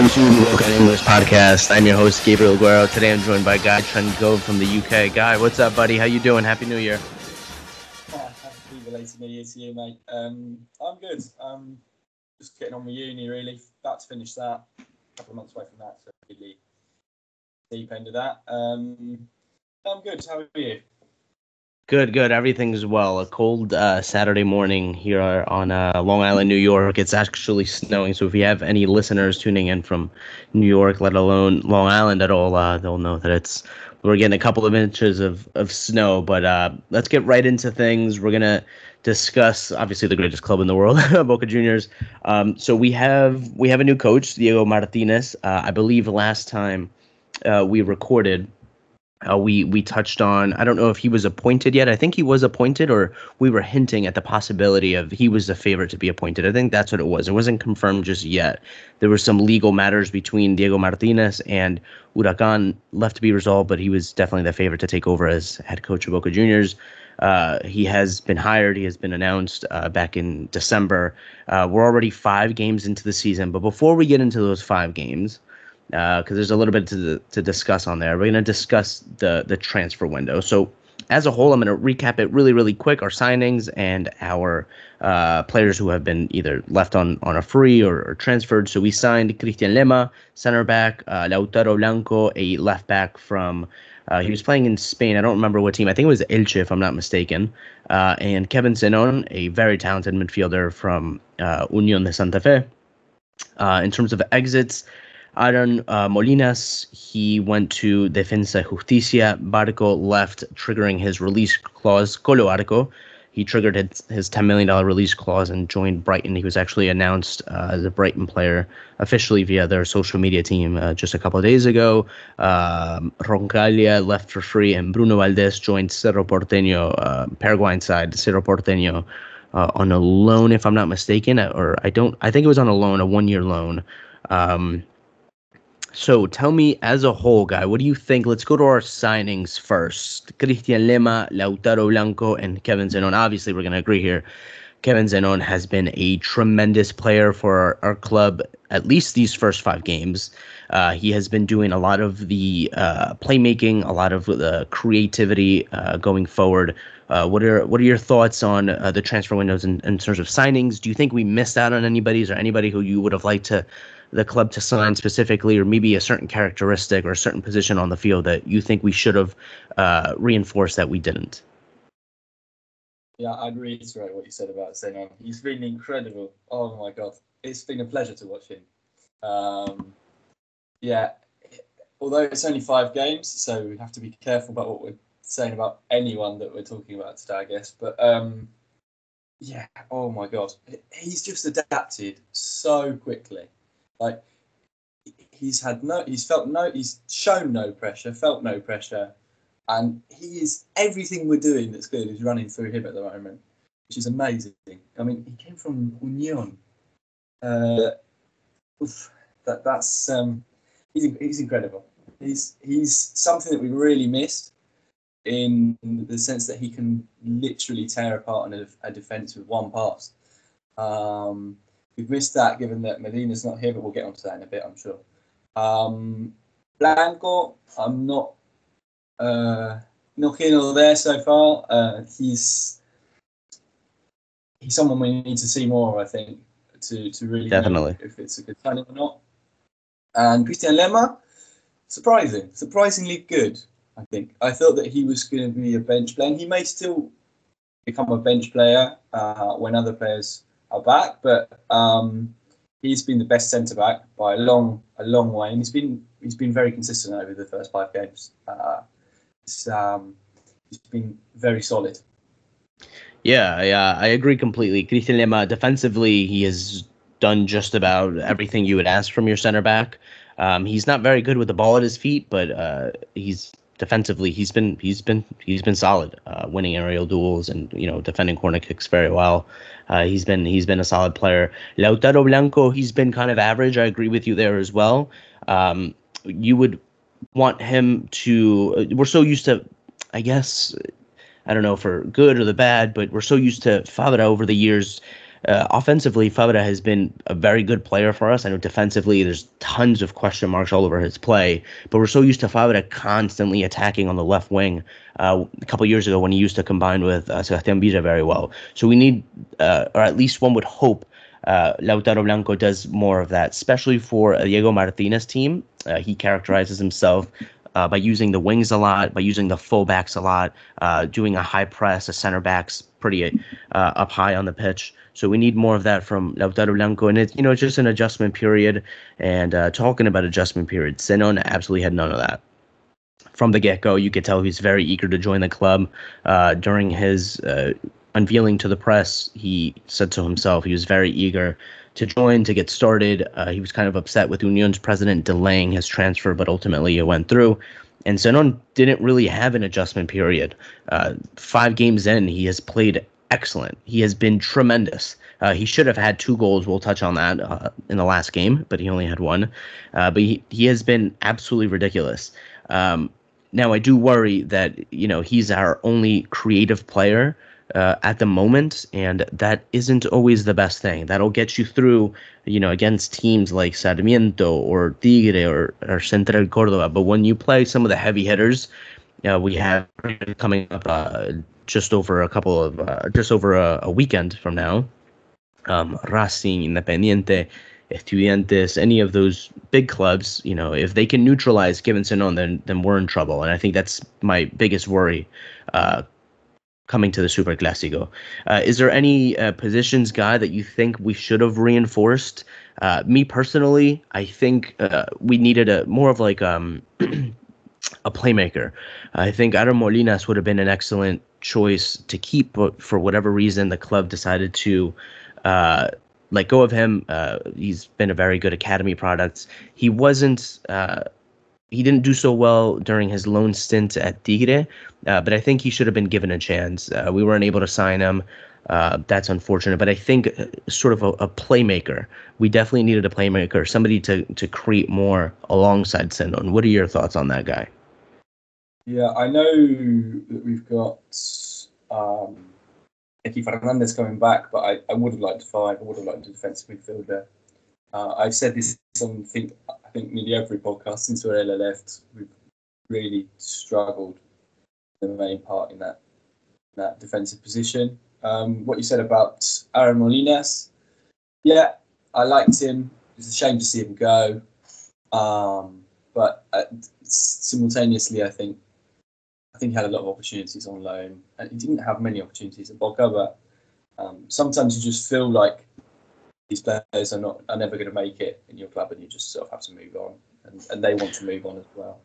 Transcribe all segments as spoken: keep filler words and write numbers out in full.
to the Woke on English podcast. I'm your host, Gabriel Guerrero. Today I'm joined by Guy Trengove from the U K. Guy, what's up, buddy? How you doing? Happy New Year. Happy belated New Year to you, mate. Um, I'm good. Um, just getting on with uni, really. About to finish that. A couple of months away from that, so really deep end of that. Um, I'm good. How are you? Good, good. Everything's well. A cold uh, Saturday morning here on uh, Long Island, New York. It's actually snowing, so if you have any listeners tuning in from New York, let alone Long Island at all, uh, they'll know that it's we're getting a couple of inches of, of snow. But uh, let's get right into things. We're gonna discuss obviously the greatest club in the world, Boca Juniors. Um, so we have we have a new coach, Diego Martinez. Uh, I believe last time uh, we recorded. Uh, we we touched on, I don't know if he was appointed yet. I think he was appointed, or we were hinting at the possibility of he was the favorite to be appointed. I think that's what it was. It wasn't confirmed just yet. There were some legal matters between Diego Martinez and Huracan left to be resolved, but he was definitely the favorite to take over as head coach of Boca Juniors. Uh, he has been hired. He has been announced uh, back in December. Uh, we're already five games into the season, but before we get into those five games, because uh, there's a little bit to to discuss on there. We're going to discuss the the transfer window. So as a whole, I'm going to recap it really, really quick, our signings and our uh, players who have been either left on, on a free or, or transferred. So we signed Cristian Lema, center back, uh, Lautaro Blanco, a left back from, uh, he was playing in Spain. I don't remember what team. I think it was Elche, if I'm not mistaken. Uh, and Kevin Zenon, a very talented midfielder from uh, Unión de Santa Fe. Uh, in terms of exits, Aaron uh, Molinas, he went to Defensa Justicia. Barco left, triggering his release clause. Colo Arco, he triggered his, his ten million dollars release clause and joined Brighton. He was actually announced uh, as a Brighton player officially via their social media team uh, just a couple of days ago. Um, Roncaglia left for free, and Bruno Valdez joined Cerro Porteño, uh, Paraguayan side, Cerro Porteño, uh, on a loan, if I'm not mistaken, or I don't, I think it was on a loan, a one-year loan. Um, So tell me, as a whole, Guy, what do you think? Let's go to our signings first. Cristian Lema, Lautaro Blanco, and Kevin Zenon. Obviously, we're going to agree here. Kevin Zenon has been a tremendous player for our, our club, at least these first five games. Uh, he has been doing a lot of the uh, playmaking, a lot of the creativity uh, going forward. Uh, what are what are your thoughts on uh, the transfer windows in, in terms of signings? Do you think we missed out on anybody? Is there anybody who you would have liked to the club to sign specifically, or maybe a certain characteristic or a certain position on the field that you think we should have uh, reinforced that we didn't? Yeah, I'd reiterate what you said about Zenon. He's been incredible. Oh my God, it's been a pleasure to watch him. Um, yeah, although it's only five games, so we have to be careful about what we're saying about anyone that we're talking about today, I guess. But um, yeah, oh my God, he's just adapted so quickly. Like he's had no, he's felt no, he's shown no pressure, felt no pressure, and he is everything we're doing that's good is running through him at the moment, which is amazing. I mean, he came from Unión. Uh, oof, that that's um, he's he's incredible. He's he's something that we really missed in the sense that he can literally tear apart a, a defence with one pass. Um, We've missed that given that Medina's not here, but we'll get onto that in a bit, I'm sure. Um, Blanco, I'm not uh, not here nor there so far. Uh, he's he's someone we need to see more, I think, to, to really Definitely know if it's a good signing or not. And Cristian Lema, surprising, surprisingly good, I think. I thought that he was going to be a bench player, and he may still become a bench player uh, when other players are back, but um, he's been the best centre back by a long, a long way, and he's been he's been very consistent over the first five games. Uh, it's, um, he's been very solid. Yeah, yeah, I agree completely. Cristian Lema, defensively, he has done just about everything you would ask from your center back. Um, he's not very good with the ball at his feet, but uh, he's defensively he's been he's been he's been solid, uh, winning aerial duels and you know defending corner kicks very well. Uh, he's been he's been a solid player. Lautaro Blanco, he's been kind of average. I agree with you there as well. Um, you would want him to. We're so used to, I guess, I don't know for good or the bad, but we're so used to Fabra over the years Uh, offensively, Fabra has been a very good player for us. I know defensively, there's tons of question marks all over his play, but we're so used to Fabra constantly attacking on the left wing. Uh, a couple years ago, when he used to combine with uh, Sebastian Villa very well, so we need, uh, or at least one would hope, uh, Lautaro Blanco does more of that, especially for a Diego Martinez team. Uh, he characterizes himself uh, by using the wings a lot, by using the fullbacks a lot, uh, doing a high press, a center backs pretty uh, up high on the pitch. So we need more of that from Lautaro Blanco, and it's you know it's just an adjustment period. And uh, talking about adjustment period, Zenon absolutely had none of that. From the get-go, you could tell he's very eager to join the club. Uh, during his uh, unveiling to the press, he said to himself he was very eager to join, to get started. Uh, he was kind of upset with Union's president delaying his transfer, but ultimately it went through. And Zenon didn't really have an adjustment period. Uh, five games in, he has played excellent. He has been tremendous. Uh, he should have had two goals. We'll touch on that uh, in the last game, but he only had one. Uh, but he, he has been absolutely ridiculous. Um, now, I do worry that, you know, he's our only creative player uh, at the moment, and that isn't always the best thing. That'll get you through, you know, against teams like Sarmiento or Tigre or, or Central Córdoba. But when you play some of the heavy hitters, uh, we have coming up uh, just over a couple of, uh, just over a, a weekend from now, um, Racing, Independiente, Estudiantes, any of those big clubs, you know, if they can neutralize Kevin Zenon, then then we're in trouble. And I think that's my biggest worry uh, coming to the Super Clásico. Uh, is there any uh, positions, Guy, that you think we should have reinforced? Uh, me personally, I think uh, we needed a more of like um, a playmaker. I think Aaron Molinas would have been an excellent choice to keep, but for whatever reason, the club decided to uh, let go of him. Uh, he's been a very good academy product. He wasn't. Uh, he didn't do so well during his loan stint at Tigre, uh, but I think he should have been given a chance. Uh, we weren't able to sign him. Uh, that's unfortunate. But I think uh, sort of a, a playmaker. We definitely needed a playmaker, somebody to to create more alongside Zenon. What are your thoughts on that guy? Yeah, I know that we've got um, Icky Fernandez coming back, but I, I would have liked five. I would have liked a defensive midfielder. Uh, I've said this on think I think nearly every podcast since Varela left. We've really struggled the main part in that that defensive position. Um, what you said about Aaron Molinas, yeah, I liked him. It was a shame to see him go, um, but uh, simultaneously, I think I think he had a lot of opportunities on loan, and he didn't have many opportunities at Boca. But um, sometimes you just feel like these players are not are never going to make it in your club, and you just sort of have to move on, and, and they want to move on as well.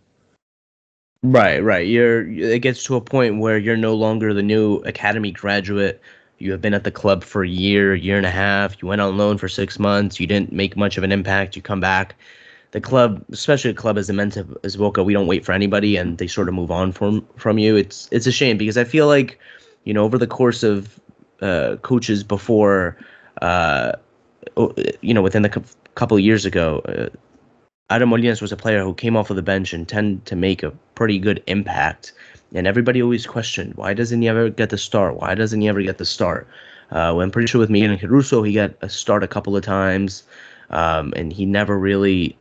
Right, right. You're. It gets to a point where you're no longer the new academy graduate. You have been at the club for a year, year and a half. You went on loan for six months. You didn't make much of an impact. You come back. The club, especially a club as immense as Boca, we don't wait for anybody, and they sort of move on from from you. It's it's a shame because I feel like, you know, over the course of uh, coaches before, uh, you know, within the cu- couple of years ago. Uh, Adam Molinas was a player who came off of the bench and tended to make a pretty good impact. And everybody always questioned, why doesn't he ever get the start? Why doesn't he ever get the start? Uh, well, I'm pretty sure with Miguel Caruso, he got a start a couple of times. Um, and he never really,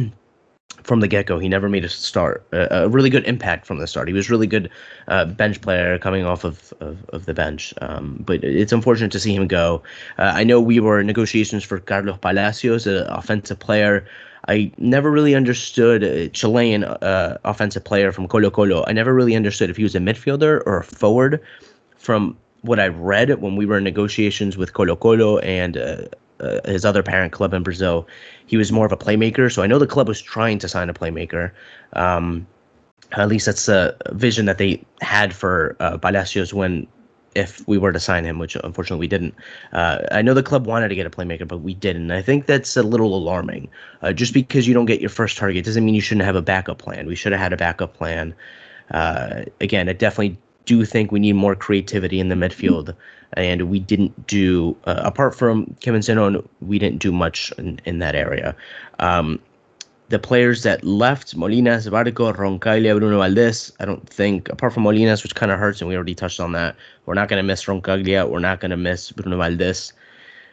from the get-go, he never made a start, a, a really good impact from the start. He was really good uh, bench player coming off of, of, of the bench. Um, but it's unfortunate to see him go. Uh, I know we were in negotiations for Carlos Palacios, an offensive player. I never really understood a Chilean uh, offensive player from Colo Colo. I never really understood if he was a midfielder or a forward. From what I read when we were in negotiations with Colo Colo and uh, uh, his other parent club in Brazil, he was more of a playmaker. So I know the club was trying to sign a playmaker. Um, at least that's a vision that they had for uh, Palacios when, if we were to sign him, which unfortunately we didn't. Uh, I know the club wanted to get a playmaker, but we didn't. I think that's a little alarming. Uh, just because you don't get your first target doesn't mean you shouldn't have a backup plan. We should have had a backup plan. Uh, again, I definitely do think we need more creativity in the midfield, and we didn't do, uh, apart from Kevin Zenon, we didn't do much in, in that area. Um, The players that left, Molinas, Barco, Roncaglia, Bruno Valdés, I don't think, apart from Molinas, which kind of hurts, and we already touched on that, we're not going to miss Roncaglia. We're not going to miss Bruno Valdés.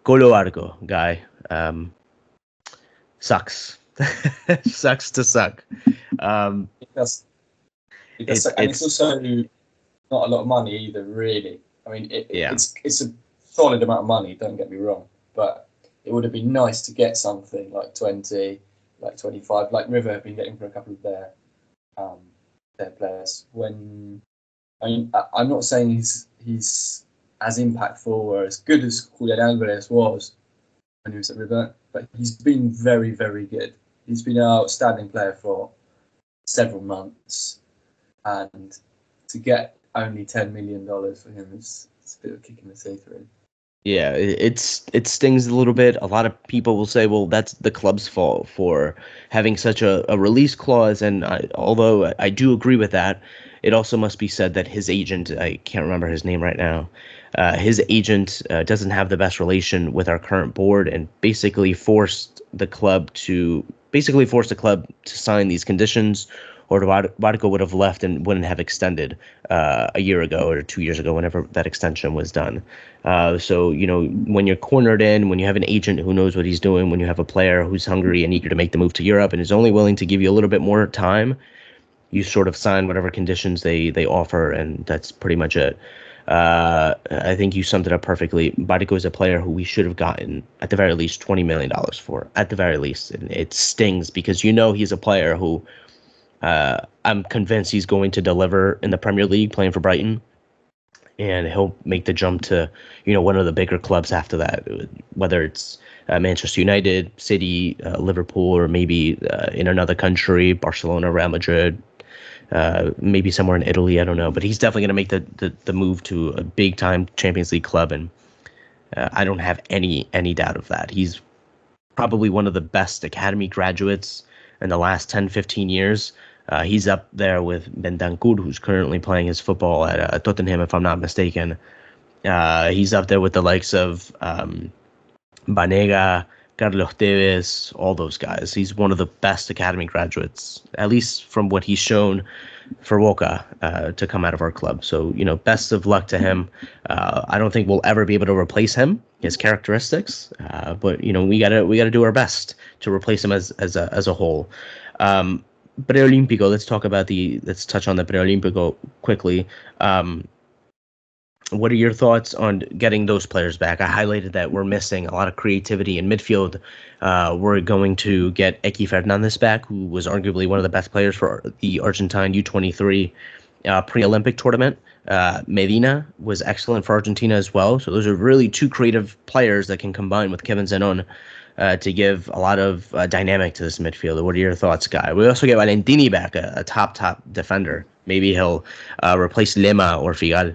Colo Arco guy. Um, sucks. Sucks to suck. Um, It does. It does, it's and it's it's also not a lot of money either, really. I mean, it, yeah. it's it's a solid amount of money. Don't get me wrong, but it would have been nice to get something like twenty, like twenty-five, like River have been getting for a couple of their um, their players. When I mean, I, I'm not saying he's he's as impactful or as good as Julian Alvarez was when he was at River, but he's been very, very good. He's been an outstanding player for several months, and to get only ten million dollars for him is it's a bit of a kick in the teeth, really. Yeah, it, it's it stings a little bit. A lot of people will say, "Well, that's the club's fault for having such a, a release clause." And I, although I, I do agree with that, it also must be said that his agent, I can't remember his name right now, uh, his agent uh, doesn't have the best relation with our current board, and basically forced the club to basically forced the club to sign these conditions, or Barco would have left and wouldn't have extended uh, a year ago or two years ago, whenever that extension was done. Uh, so, you know, when you're cornered in, when you have an agent who knows what he's doing, when you have a player who's hungry and eager to make the move to Europe and is only willing to give you a little bit more time, you sort of sign whatever conditions they, they offer, and that's pretty much it. Uh, I think you summed it up perfectly. Barco is a player who we should have gotten, at the very least, twenty million dollars for, at the very least. And it stings because you know he's a player who uh, I'm convinced he's going to deliver in the Premier League playing for Brighton. And he'll make the jump to, you know, one of the bigger clubs after that, whether it's uh, Manchester United, City, uh, Liverpool, or maybe uh, in another country, Barcelona, Real Madrid, uh, maybe somewhere in Italy. I don't know. But he's definitely going to make the, the, the move to a big-time Champions League club, and uh, I don't have any any doubt of that. He's probably one of the best academy graduates in the last ten, fifteen years. Uh, he's up there with Bentancur, who's currently playing his football at uh, Tottenham, if I'm not mistaken. Uh, he's up there with the likes of um, Banega, Carlos Tevez, all those guys. He's one of the best academy graduates, at least from what he's shown for Boca uh, to come out of our club. So, you know, best of luck to him. Uh, I don't think we'll ever be able to replace him, his characteristics, uh, but you know, we gotta we gotta do our best to replace him as as a as a whole. Um, Preolímpico, let's talk about the, let's touch on the Preolímpico quickly. Um, what are your thoughts on getting those players back? I highlighted that we're missing a lot of creativity in midfield. Uh, we're going to get Eki Fernandez back, who was arguably one of the best players for the Argentine U twenty-three uh, pre-Olympic tournament. Uh, Medina was excellent for Argentina as well. So those are really two creative players that can combine with Kevin Zenon Uh, to give a lot of uh, dynamic to this midfield. What are your thoughts, Guy? We also get Valentini back, a, a top, top defender. Maybe he'll uh, replace Lema or Figal.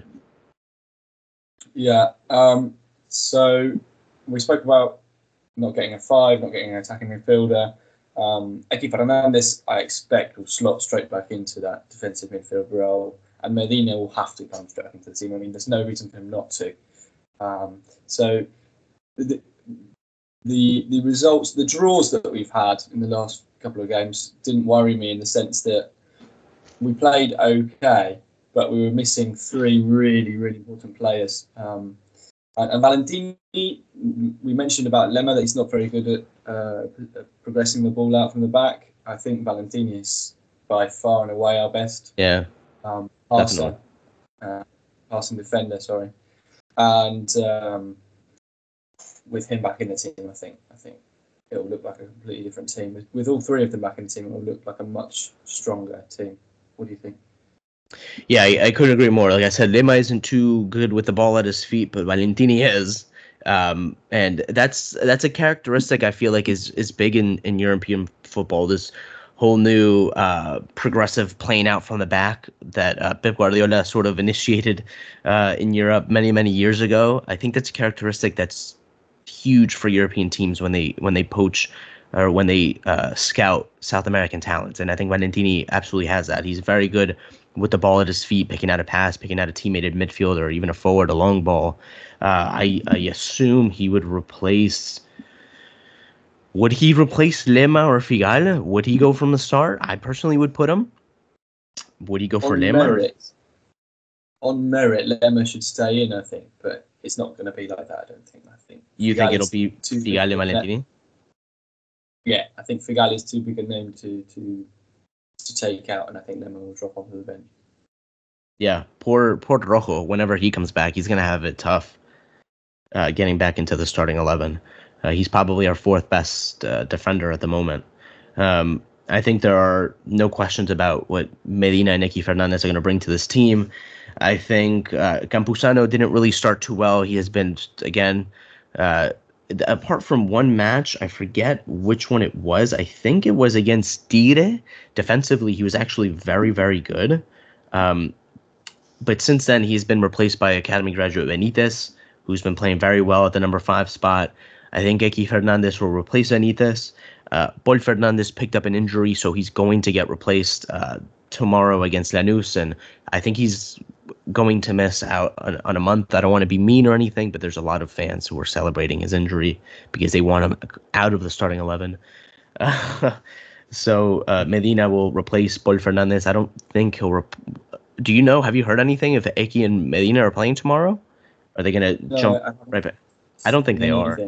Yeah. Um, so we spoke about not getting a five, not getting an attacking midfielder. Um, Eki Fernandez, I expect, will slot straight back into that defensive midfield role. And Medina will have to come straight into the team. I mean, there's no reason for him not to. Um, so the, The the results, the draws that we've had in the last couple of games didn't worry me in the sense that we played okay, but we were missing three really, really important players. Um, and, and Valentini, we mentioned about Lema that he's not very good at uh, progressing the ball out from the back. I think Valentini is by far and away our best. Yeah, um, passer, uh, passing defender, sorry. And um, with him back in the team, I think I think it will look like a completely different team. With, with all three of them back in the team, it will look like a much stronger team. What do you think? Yeah, I, I couldn't agree more. Like I said, Lema isn't too good with the ball at his feet, but Valentini is. Um, and that's that's a characteristic I feel like is is big in, in European football. This whole new uh, progressive playing out from the back that uh, Pep Guardiola sort of initiated uh, in Europe many, many years ago. I think that's a characteristic that's huge for European teams when they when they poach or when they uh, scout South American talents. And I think Valentini absolutely has that. He's very good with the ball at his feet, picking out a pass, picking out a teammated midfielder, or even a forward, a long ball. Uh, I, I assume he would replace... Would he replace Lema or Figal? Would he go from the start? I personally would put him. Would he go for on Lema? Merit, on merit, Lema should stay in, I think. But it's not going to be like that, I don't think. I think You think Figal it'll is be too big Figal and a na- Valentini? Yeah, I think Figal is too big a name to to to take out, and I think Lemon will drop off the bench. Yeah, poor poor Rojo. Whenever he comes back, he's gonna have it tough uh, getting back into the starting eleven. Uh, he's probably our fourth best uh, defender at the moment. Um, I think there are no questions about what Medina and Nicky Fernandez are going to bring to this team. I think uh, Campuzano didn't really start too well. He has been, again, uh, apart from one match, I forget which one it was. I think it was against Tigre. Defensively, he was actually very, very good. Um, but since then, he's been replaced by Academy graduate Benitez, who's been playing very well at the number five spot. I think Eki Fernandez will replace Benitez. Uh, Paul Fernandez picked up an injury, so he's going to get replaced uh, tomorrow against Lanús, and I think he's going to miss out on, on a month. I don't want to be mean or anything, but there's a lot of fans who are celebrating his injury because they want him out of the starting eleven. Uh, so uh, Medina will replace Paul Fernandez. I don't think he'll. Rep- Do you know? Have you heard anything if Eki and Medina are playing tomorrow? Are they going to No, jump I right back? I don't think they are. anything.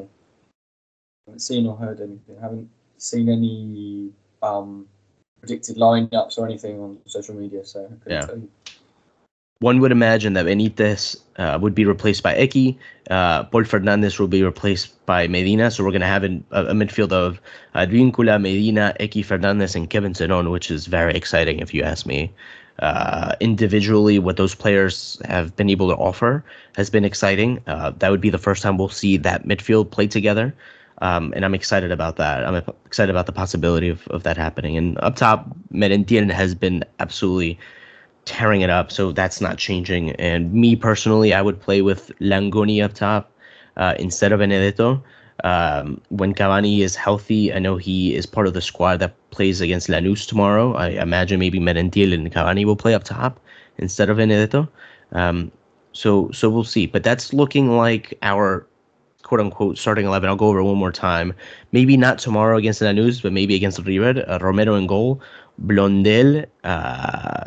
I haven't seen or heard anything. I haven't seen any um, predicted lineups or anything on social media, so I couldn't Yeah. tell you. One would imagine that Benitez uh, would be replaced by Eki. Uh, Paul Fernandez will be replaced by Medina. So we're going to have an, a, a midfield of Advíncula, Medina, Eki Fernandez, and Kevin Zenon, which is very exciting if you ask me. Uh, individually, what those players have been able to offer has been exciting. Uh, that would be the first time we'll see that midfield play together. Um, and I'm excited about that. I'm excited about the possibility of, of that happening. And up top, Merentiel has been absolutely tearing it up, so that's not changing. And me personally, I would play with Langoni up top uh, instead of Benedetto. Um, when Cavani is healthy, I know he is part of the squad that plays against Lanús tomorrow. I imagine maybe Merentiel and Cavani will play up top instead of Benedetto. Um, so so we'll see. But that's looking like our quote-unquote starting eleven. I'll go over it one more time. Maybe not tomorrow against Lanús, but maybe against River. Uh, Romero in goal. Blondel, uh,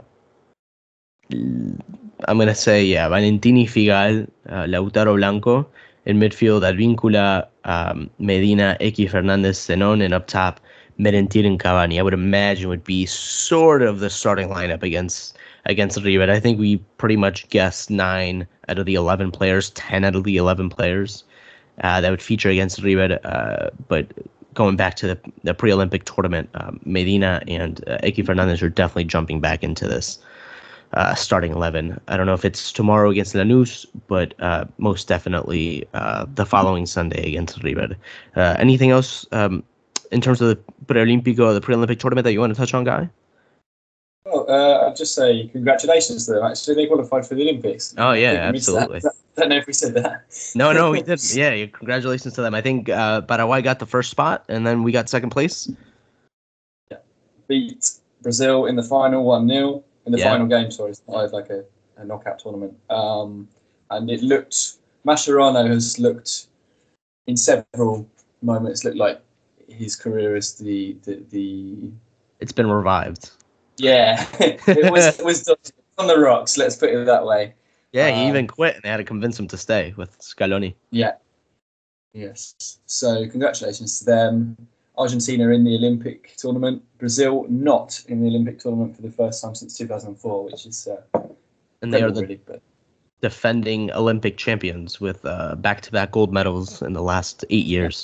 I'm going to say, yeah, Valentini, Figal, uh, Lautaro Blanco. In midfield, Advíncula, um, Medina, Eki Fernandez, Zenon, and up top, Merentiel and Cavani. I would imagine would be sort of the starting lineup against against River. I think we pretty much guessed nine out of the eleven players, ten out of the eleven players uh, that would feature against River. Uh, but going back to the, the pre-Olympic tournament, um, Medina and uh, Eki Fernandez are definitely jumping back into this Uh, starting eleven. I don't know if it's tomorrow against Lanús, but uh, most definitely uh, the following Sunday against River. Uh, anything else um, in terms of the Pre-Olympico, the pre-Olympic tournament that you want to touch on, Guy? Well, uh, I'd just say congratulations to them. Actually, they qualified for the Olympics. Oh, yeah, I think we missed that. absolutely. I don't know if we said that. No, no, we didn't. Yeah, congratulations to them. I think uh, Paraguay got the first spot, and then we got second place. Yeah. Beat Brazil in the final one nil. In the Yeah. final game, sorry, it's not like a, a knockout tournament. Um, and it looked, Mascherano has looked, in several moments, looked like his career is the, the, the It's been revived. yeah, it was, it was on the rocks, let's put it that way. Yeah, he Um, even quit, and they had to convince him to stay with Scaloni. Yeah. Yes. So congratulations to them. Argentina in the Olympic tournament. Brazil not in the Olympic tournament for the first time since two thousand four, which is uh, And they are the really, but... defending Olympic champions with uh, back-to-back gold medals in the last eight years.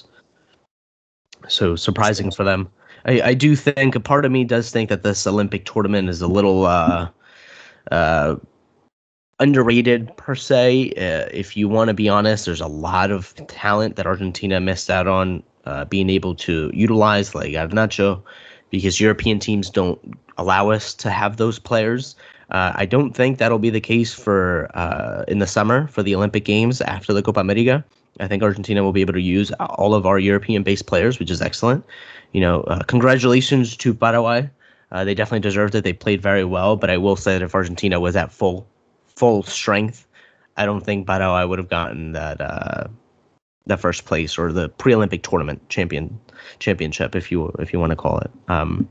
So surprising for them. I, I do think, a part of me does think that this Olympic tournament is a little uh, uh, underrated per se. Uh, if you want to be honest, there's a lot of talent that Argentina missed out on uh, being able to utilize, like Garnacho, because European teams don't allow us to have those players. Uh, I don't think that'll be the case for uh, in the summer for the Olympic Games after the Copa America. I think Argentina will be able to use all of our European-based players, which is excellent. You know, uh, congratulations to Paraguay. Uh, they definitely deserved it. They played very well, but I will say that if Argentina was at full full strength, I don't think Paraguay would have gotten that uh, that first place or the pre-Olympic tournament champion championship, if you if you want to call it. Um,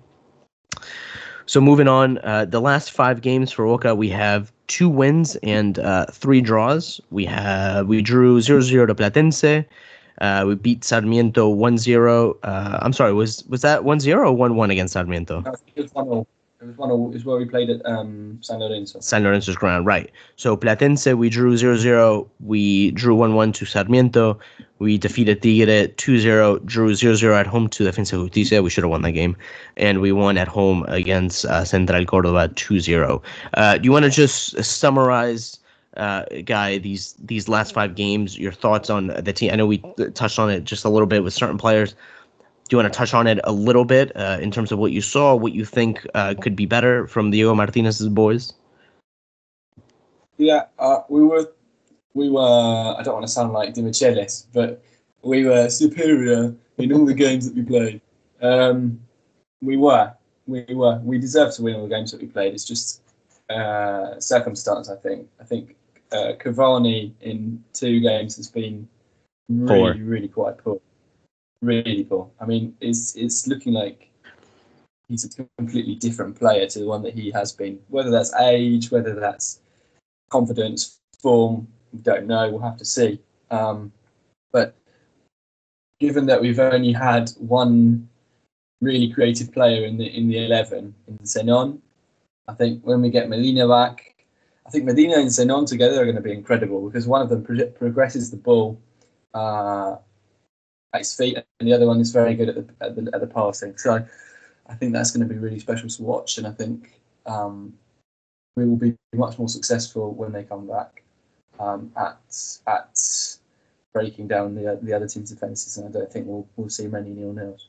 so moving on, uh, the last five games for Boca, we have two wins and uh, three draws. We have we drew zero zero to Platense. Uh, we beat Sarmiento one zero. Uh, I'm sorry, was was that one zero or one one against Sarmiento? No, it was one all. It was one all. It was where we played at um, San Lorenzo. San Lorenzo's ground, right. So Platense, we drew zero zero. We drew one one to Sarmiento. We defeated Tigre two zero, drew zero zero at home to Defensa Justicia. We should have won that game. And we won at home against uh, Central Córdoba two zero. Uh, do you want to just summarize, uh, Guy, these these last five games, your thoughts on the team? I know we touched on it just a little bit with certain players. Do you want to touch on it a little bit uh, in terms of what you saw, what you think uh, could be better from Diego Martinez's boys? Yeah, uh, we were, we were. I don't want to sound like Di Michelis, but we were superior in all the games that we played. Um, we were, we were. We deserved to win all the games that we played. It's just uh, circumstance, I think. I think uh, Cavani in two games has been really, poor. really quite poor. Really poor. I mean, it's it's looking like he's a completely different player to the one that he has been. Whether that's age, whether that's confidence, form, we don't know. We'll have to see. Um, but given that we've only had one really creative player in the in the eleven in Zenon, I think when we get Medina back, I think Medina and Zenon together are going to be incredible because one of them pro- progresses the ball. Uh, at his feet, and the other one is very good at the at the, at the passing. So I think that's going to be really special to watch, and I think um, we will be much more successful when they come back um, at at breaking down the the other team's defences, and I don't think we'll we'll see many nil nils.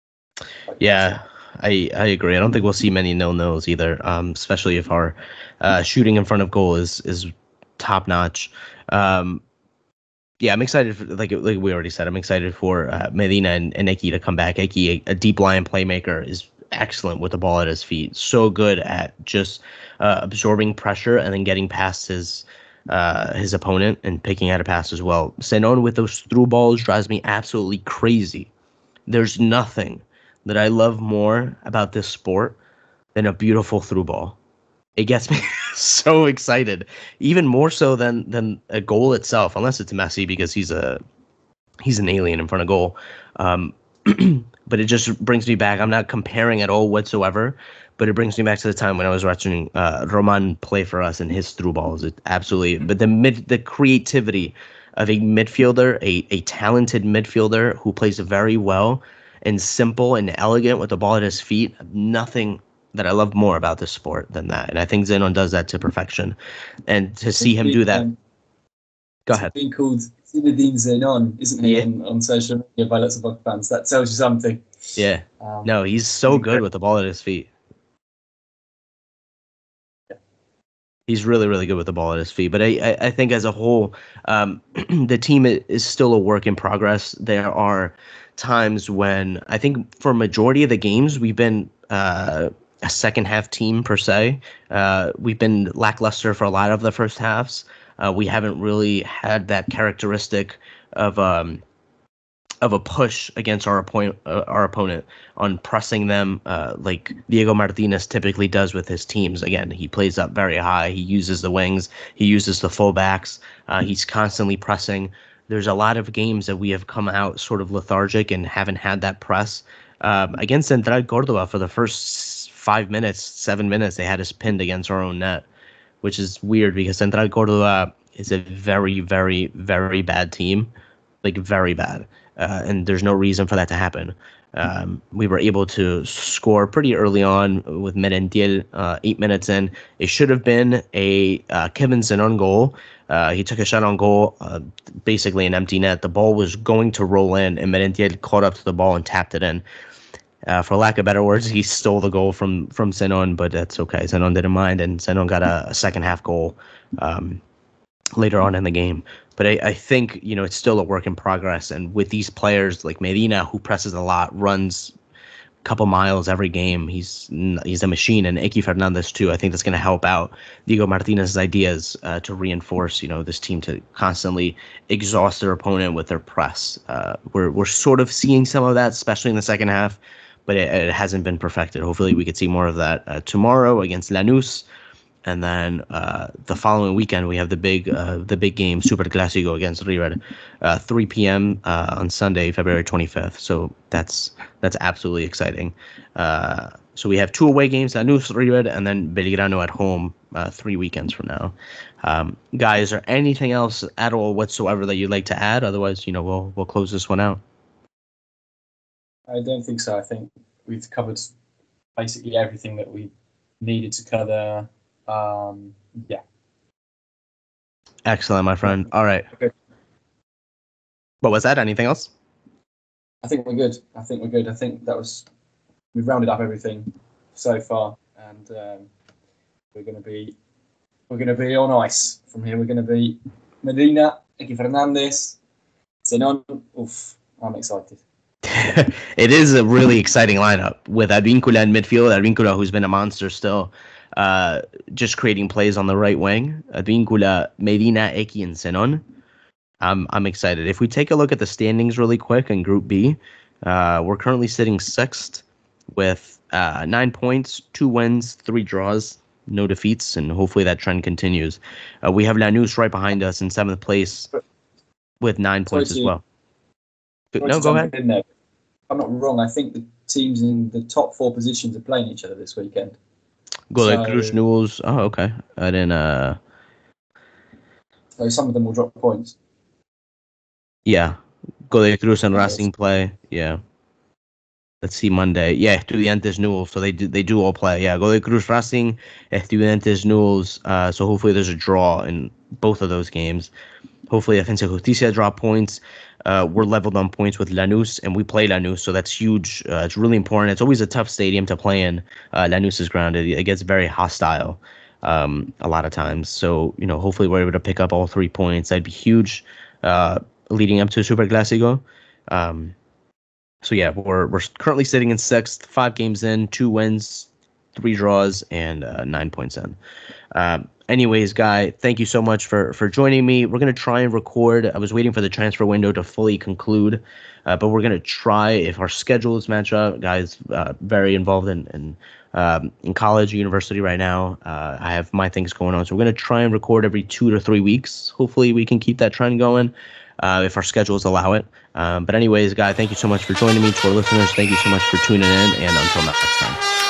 Yeah, I I agree. I don't think we'll see many nil nils either, um, especially if our uh, shooting in front of goal is is top notch. Um, Yeah, I'm excited for, like like we already said, I'm excited for uh, Medina and, and Eki to come back. Eki, a, a deep line playmaker, is excellent with the ball at his feet. So good at just uh, absorbing pressure and then getting past his uh, his opponent and picking out a pass as well. Zenon with those through balls drives me absolutely crazy. There's nothing that I love more about this sport than a beautiful through ball. It gets me so excited, even more so than than a goal itself, unless it's Messi because he's a he's an alien in front of goal. Um, but it just brings me back. I'm not comparing at all whatsoever, but it brings me back to the time when I was watching uh, Roman play for us and his through balls. It absolutely, but the mid the creativity of a midfielder, a a talented midfielder who plays very well and simple and elegant with the ball at his feet. Nothing that I love more about this sport than that. And I think Zenon does that to perfection. And to see him do that. Um, Go ahead. He's been called Zinedine Zenon, isn't he, yeah. on, on social media by lots of Boca fans. That tells you something. Yeah. Um, no, he's so good with the ball at his feet. Yeah. He's really, really good with the ball at his feet. But I, I, I think as a whole, um, the team is still a work in progress. There are times when I think for a majority of the games, we've been uh, a second half team per se. Uh, we've been lackluster for a lot of the first halves. Uh, we haven't really had that characteristic of um of a push against our opponent, uh, our opponent on pressing them uh, like Diego Martinez typically does with his teams. Again, he plays up very high. He uses the wings. He uses the fullbacks. Uh, he's constantly pressing. There's a lot of games that we have come out sort of lethargic and haven't had that press. Um, against Central Córdoba, for the first five minutes, seven minutes, they had us pinned against our own net, which is weird because Central Córdoba is a very, very, very bad team, like very bad. Uh, and there's no reason for that to happen. Um, we were able to score pretty early on with Merentiel, uh, eight minutes in. It should have been a uh, Kevin Zenon goal. Uh, he took a shot on goal, uh, basically an empty net. The ball was going to roll in, and Merentiel caught up to the ball and tapped it in. Uh, for lack of better words, he stole the goal from from Zenon, but that's okay. Zenon didn't mind, and Zenon got a, a second half goal um, later on in the game. But I, I think, you know, it's still a work in progress. And with these players like Medina, who presses a lot, runs a couple miles every game, he's he's a machine. And Eki Fernandez, too. I think that's going to help out Diego Martinez's ideas uh, to reinforce, you know, this team to constantly exhaust their opponent with their press. Uh, we're, we're sort of seeing some of that, especially in the second half. But it, it hasn't been perfected. Hopefully we could see more of that uh, tomorrow against Lanús. And then uh, the following weekend we have the big uh, the big game Super Clásico against River, uh, three p.m. Uh, on Sunday, February twenty-fifth. So that's that's absolutely exciting. Uh, so we have two away games, Lanús, River, and then Belgrano at home uh, three weekends from now. Um, guys, is there anything else at all whatsoever that you'd like to add? Otherwise, you know, we'll we'll close this one out. I don't think so. I think we've covered basically everything that we needed to cover. Um, yeah. Excellent, my friend. All right. Okay. What was that? Anything else? I think we're good. I think we're good. I think that was we've rounded up everything so far, and um, we're going to be we're going to be on ice from here. We're going to be Medina, Eki Fernandez, Zenon. Oof, I'm excited. It is a really exciting lineup with Advíncula in midfield. Advíncula, who's been a monster still, uh, just creating plays on the right wing. Advíncula, Medina, Eki, and Zenon. I'm I'm excited. If we take a look at the standings really quick in Group B, uh, we're currently sitting sixth with uh, nine points, two wins, three draws, no defeats, and hopefully that trend continues. Uh, we have Lanús right behind us in seventh place with nine Sorry points to, as well. No, go ahead. In there. I'm not wrong. I think the teams in the top four positions are playing each other this weekend. Godoy so, Cruz, Newell's. Oh, okay. I didn't. Uh... So some of them will drop points. Yeah, Godoy Cruz and Racing play. Yeah. Let's see Monday. Yeah, Estudiantes Newell's. So they do they do all play. Yeah, Godoy Cruz Racing, Estudiantes Newell's. Uh, so hopefully there's a draw in both of those games. Hopefully Defensa Justicia drop points. Uh, we're leveled on points with Lanús, and we play Lanús, so that's huge. Uh, it's really important. It's always a tough stadium to play in. Uh, Lanús is grounded. It gets very hostile um, a lot of times. So, you know, hopefully we're able to pick up all three points. That'd be huge uh, leading up to Super Clásico. Um, so, yeah, we're we're currently sitting in sixth, five games in, two wins, three draws, and uh, nine points in. Um, anyways, Guy, thank you so much for, for joining me. We're going to try and record. I was waiting for the transfer window to fully conclude, uh, but we're going to try if our schedules match up. Guy's uh, very involved in in, um, in college, university right now. Uh, I have my things going on, so we're going to try and record every two to three weeks. Hopefully, we can keep that trend going uh, if our schedules allow it. Um, but anyways, Guy, thank you so much for joining me. To our listeners, thank you so much for tuning in, and until next time.